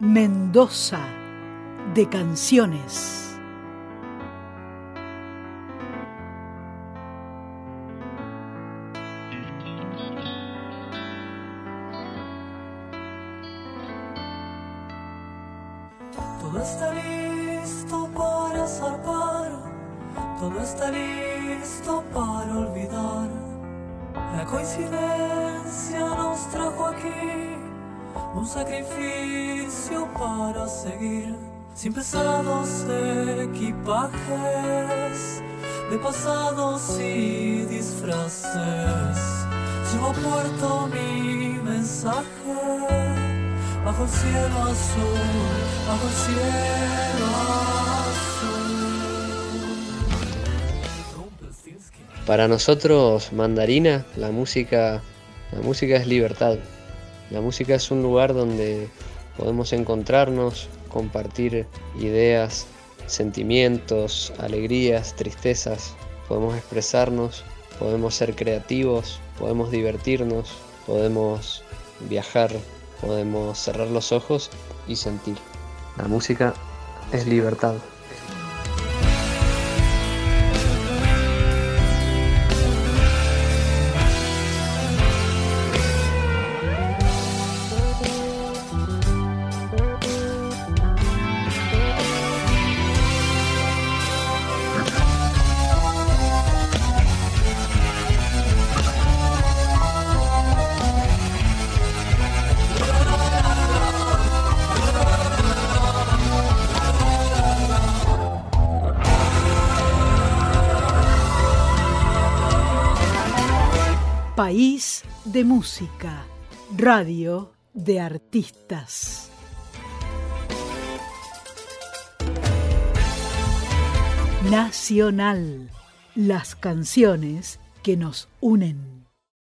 Mendoza de canciones. Todo está listo para zarpar, todo está listo para olvidar. La coincidencia nos trajo aquí, un sacrificio para seguir. Sin pesados equipajes, de pasados y disfraces, llevo a puerto mi mensaje. Bajo el cielo azul, bajo el cielo azul. Para nosotros, Mandarina, la música es libertad. La música es un lugar donde podemos encontrarnos, compartir ideas, sentimientos, alegrías, tristezas. Podemos expresarnos, podemos ser creativos, podemos divertirnos, podemos viajar. Podemos cerrar los ojos y sentir. La música es libertad. País de música, radio de artistas. Nacional, las canciones que nos unen.